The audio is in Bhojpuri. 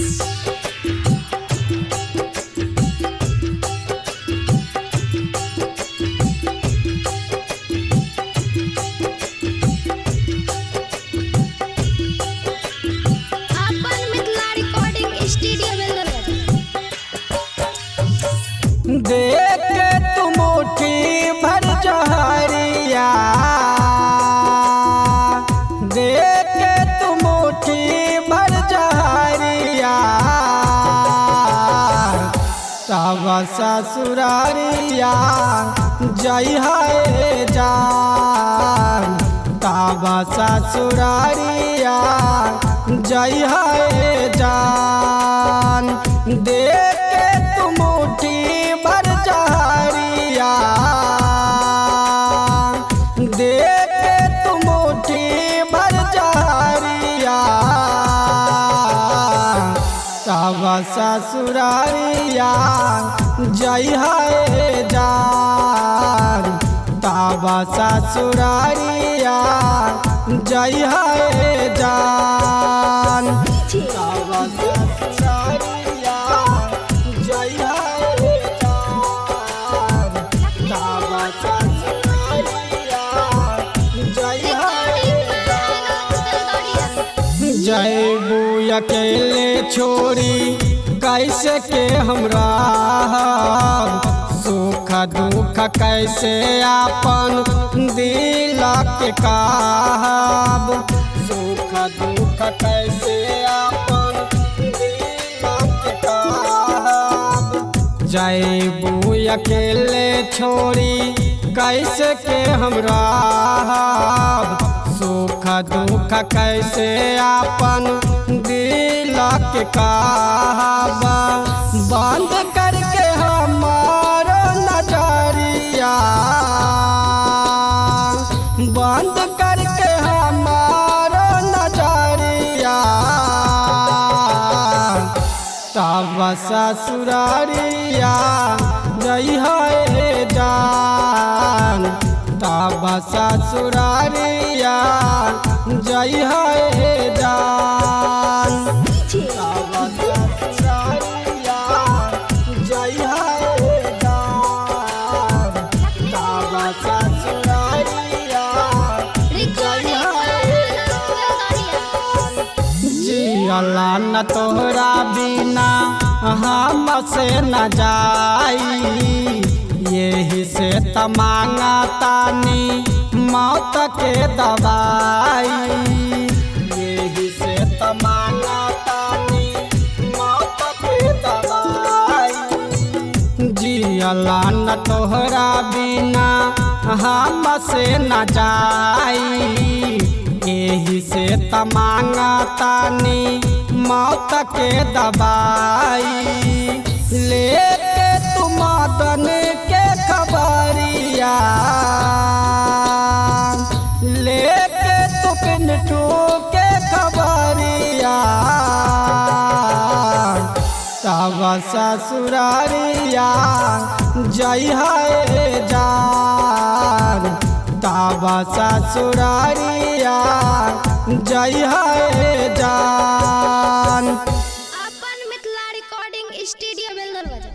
देख के तू मुट्ठी भर जहरिया, देख के तू मुट्ठी भर जहरिया, तब ससुरारिया जई है जान, तब ससुरारिया जई है जान। देख के तू मुट्ठी भर जहरिया, देख के तू मुट्ठी भर जहरिया, तब ससुरारिया जई है जान, तब ससुरारिया जई है जान, तब ससुरारिया जई है जान, तब ससुरारिया जई है जान। जैबू अकेले छोड़ी कैसे के हमरा, सुख दुख कैसे आपन दिल के कहब, सुख दुख कैसे आपन दिल के कहब। जैबू अकेले छोड़ी कैसे के हमरा, सुख दुख कैसे आपन दिल के कहब। बंद करके हमार नजरिया, बंद करके हमार नजरिया, तब ससुरारिया जई है जान, तब ससुरारिया जई है जान, तब ससुरारिया जई है जान, तब ससुरारिया जई है जान। जियला न तोहरा बिना हमसे न जाई, यही से तमांगा तानी मौत के दवाई, यही से तमांगा तानी मौत के दवाई। जियला न तोहरा बिना हमसे न जाई, यही से तमांगा तानी मौत के दवाई। लेके तू मदन के खबरिया, लेके तू पिंटू के खबरिया, तब ससुरारिया जई है जान, तब ससुरारिया जई है जान।